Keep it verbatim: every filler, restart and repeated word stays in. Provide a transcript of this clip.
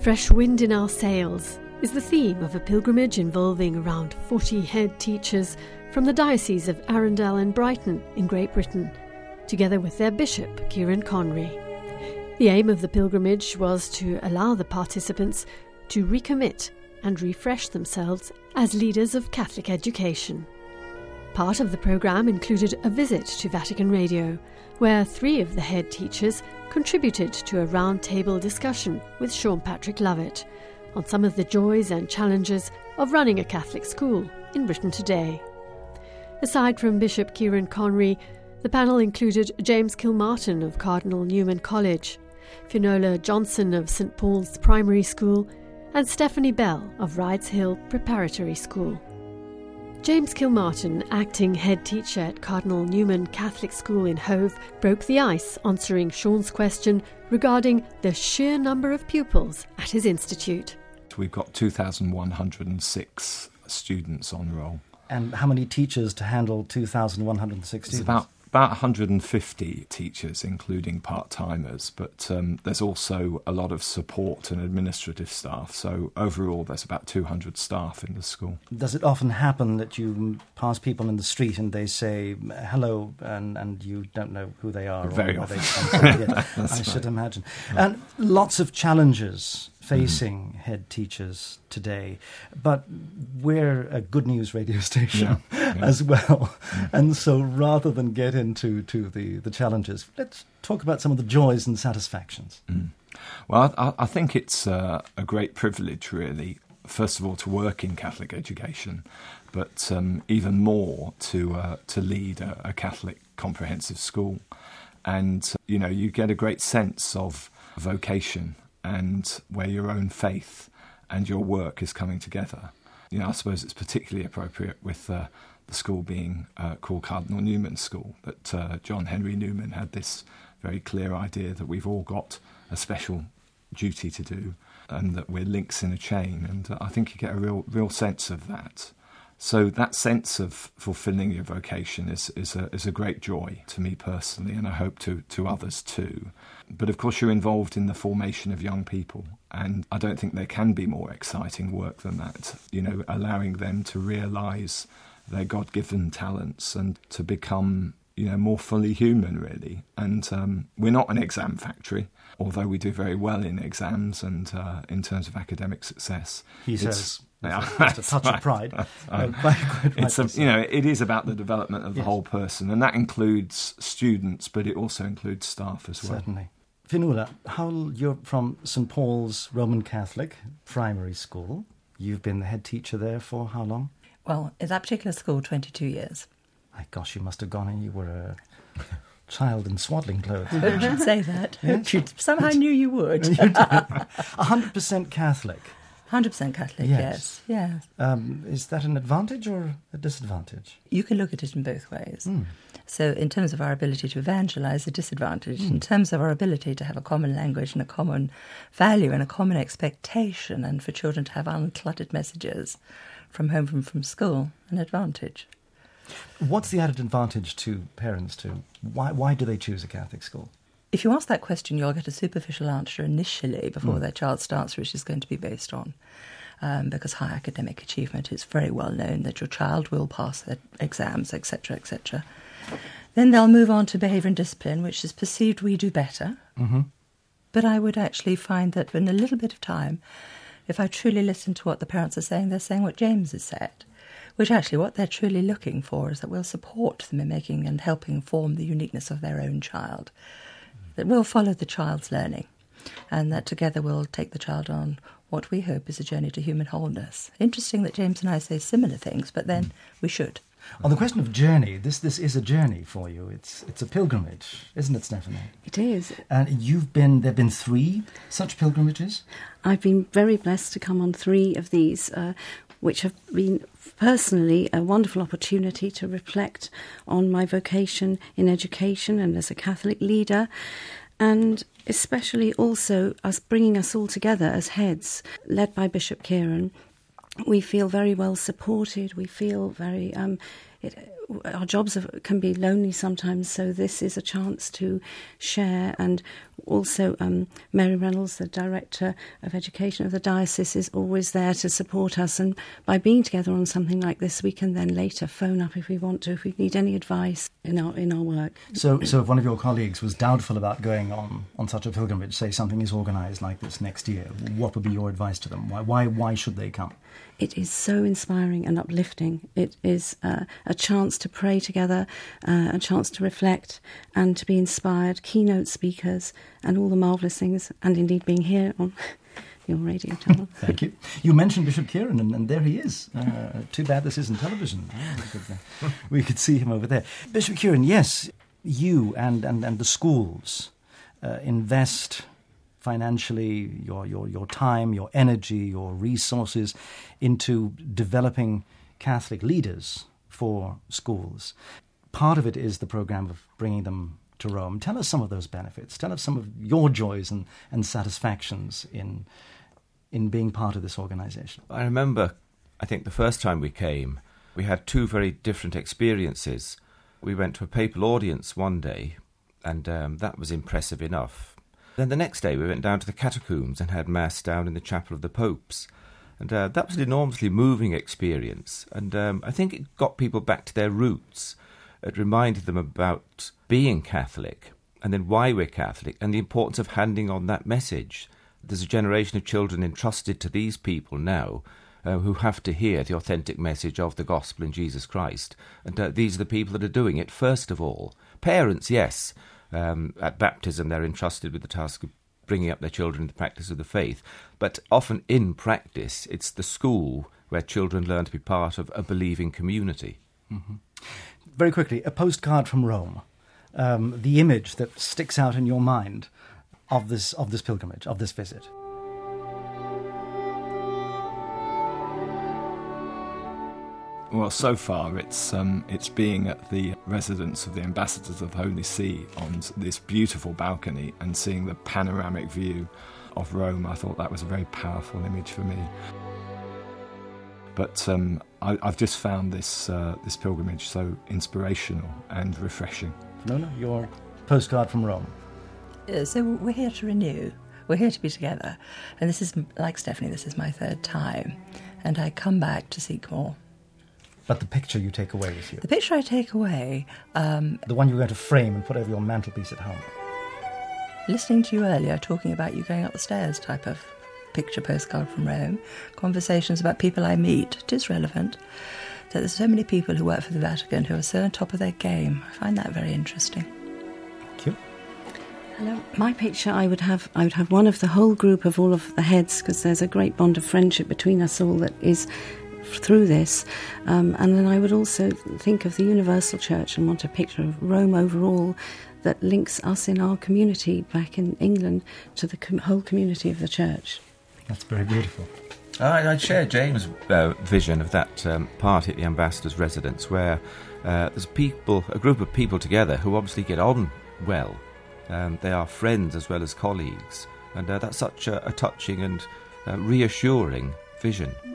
Fresh wind in our sails is the theme of a pilgrimage involving around forty head teachers from the Diocese of Arundel and Brighton in Great Britain, together with their bishop, Kieran Conry. The aim of the pilgrimage was to allow the participants to recommit and refresh themselves as leaders of Catholic education. Part of the programme included a visit to Vatican Radio, where three of the head teachers contributed to a round-table discussion with Sean Patrick Lovett on some of the joys and challenges of running a Catholic school in Britain today. Aside from Bishop Kieran Conry, the panel included James Kilmartin of Cardinal Newman College, Finola Johnson of St Paul's Primary School, and Stephanie Bell of Rides Hill Preparatory School. James Kilmartin, acting head teacher at Cardinal Newman Catholic School in Hove, broke the ice answering Sean's question regarding the sheer number of pupils at his institute. We've got two thousand one hundred six students on roll. And how many teachers to handle two thousand one hundred six students? It's about, about one hundred fifty teachers, including part-timers, but um, there's also a lot of support and administrative staff, so overall there's about two hundred staff in the school. Does it often happen that you pass people in the street and they say hello and, and you don't know who they are? Very or often. They come from? I should right. imagine. And lots of challenges facing mm. head teachers today, but we're a good news radio station yeah, yeah. as well. Mm. And so rather than get into to the, the challenges, let's talk about some of the joys and satisfactions. Mm. Well, I, I think it's uh, a great privilege, really, first of all, to work in Catholic education, but um, even more to uh, to lead a, a Catholic comprehensive school. And, you know, you get a great sense of vocation and where your own faith and your work is coming together. You know, I suppose it's particularly appropriate with uh, the school being uh, called Cardinal Newman School, that uh, John Henry Newman had this very clear idea that we've all got a special duty to do and that we're links in a chain, and uh, I think you get a real real sense of that. So that sense of fulfilling your vocation is is a, is a great joy to me personally, and I hope to, to others too. But of course you're involved in the formation of young people, and I don't think there can be more exciting work than that, you know, allowing them to realise their God-given talents and to become, you know, more fully human, really. And um, we're not an exam factory, although we do very well in exams and uh, in terms of academic success. He it's, says... Yeah, it's a touch right. of pride. Right. No, quite, quite it's right a, you know, it is about the development of the yes. whole person, and that includes students, but it also includes staff as well. Certainly. Fionnuala, how you're from St Paul's Roman Catholic Primary School. You've been the head teacher there for how long? Well, at that particular school, twenty-two years. My gosh, you must have gone in. You were a child in swaddling clothes. Who should say that? Yes. Who somehow knew you would. You did. one hundred percent Catholic. one hundred percent Catholic, yes. yes. yes. Um, is that an advantage or a disadvantage? You can look at it in both ways. Mm. So in terms of our ability to evangelise, a disadvantage. Mm. In terms of our ability to have a common language and a common value and a common expectation, and for children to have uncluttered messages from home from, from school, an advantage. What's the added advantage to parents to why why do they choose a Catholic school? If you ask that question, you'll get a superficial answer initially before mm. their child starts, which is going to be based on. Um, because high academic achievement is very well known that your child will pass their exams, et cetera, et cetera. Then they'll move on to behaviour and discipline, which is perceived we do better. Mm-hmm. But I would actually find that in a little bit of time, if I truly listen to what the parents are saying, they're saying what James has said, which actually what they're truly looking for is that we'll support them in making and helping form the uniqueness of their own child, that we'll follow the child's learning, and that together we'll take the child on what we hope is a journey to human wholeness. Interesting that James and I say similar things, but then we should. On the question of journey, this this is a journey for you. It's it's a pilgrimage, isn't it, Stephanie? It is. And you've been, there have been three such pilgrimages? I've been very blessed to come on three of these, uh, which have been personally a wonderful opportunity to reflect on my vocation in education and as a Catholic leader, and especially also us bringing us all together as heads, led by Bishop Kieran. We feel very well supported. We feel very um, it, our jobs are, can be lonely sometimes, so this is a chance to share. And also um, Mary Reynolds, the Director of Education of the Diocese, is always there to support us, and by being together on something like this, we can then later phone up if we want to, if we need any advice in our in our work. So, so if one of your colleagues was doubtful about going on, on such a pilgrimage, say something is organised like this next year, what would be your advice to them? Why, why, why should they come? It is so inspiring and uplifting. It is uh, a chance to pray together, uh, a chance to reflect and to be inspired, keynote speakers and all the marvellous things, and indeed being here on your radio channel. Thank you. You mentioned Bishop Kieran, and, and there he is. Uh, too bad this isn't television. Oh, we, could, uh, we could see him over there. Bishop Kieran, yes, you and, and, and the schools uh, invest financially, your, your, your time, your energy, your resources into developing Catholic leaders for schools. Part of it is the programme of bringing them to Rome. Tell us some of those benefits. Tell us some of your joys and, and satisfactions in in being part of this organisation. I remember, I think the first time we came, we had two very different experiences. We went to a papal audience one day, and um, that was impressive enough. Then the next day we went down to the catacombs and had Mass down in the Chapel of the Popes. And uh, that was an enormously moving experience. And um, I think it got people back to their roots. It reminded them about being Catholic, and then why we're Catholic, and the importance of handing on that message. There's a generation of children entrusted to these people now uh, who have to hear the authentic message of the gospel in Jesus Christ. And uh, these are the people that are doing it, first of all. Parents, yes. Um, at baptism, they're entrusted with the task of bringing up their children in the practice of the faith. But often in practice, it's the school where children learn to be part of a believing community. Mm-hmm. Very quickly, a postcard from Rome. Um, the image that sticks out in your mind of this of this pilgrimage, of this visit. Well, so far it's um, it's being at the residence of the Ambassadors of the Holy See on this beautiful balcony and seeing the panoramic view of Rome. I thought that was a very powerful image for me. But um, I, I've just found this uh, this pilgrimage so inspirational and refreshing. No, no, your postcard from Rome. Uh, so we're here to renew. We're here to be together. And this is, like Stephanie, this is my third time. And I come back to seek more. But the picture you take away with you. The picture I take away... Um, the one you're going to frame and put over your mantelpiece at home. Listening to you earlier, talking about you going up the stairs type of picture postcard from Rome, conversations about people I meet, it is relevant. That there's so many people who work for the Vatican who are so on top of their game. I find that very interesting. Thank you. Hello. My picture, I would have I would have one of the whole group of all of the heads, because there's a great bond of friendship between us all that is through this, um, and then I would also think of the Universal Church and want a picture of Rome overall that links us in our community back in England to the com- whole community of the church. That's very beautiful. I, I share James' uh, vision of that um, party at the Ambassador's residence where uh, there's people, a group of people together who obviously get on well. Um, they are friends as well as colleagues, and uh, that's such a, a touching and uh, reassuring vision.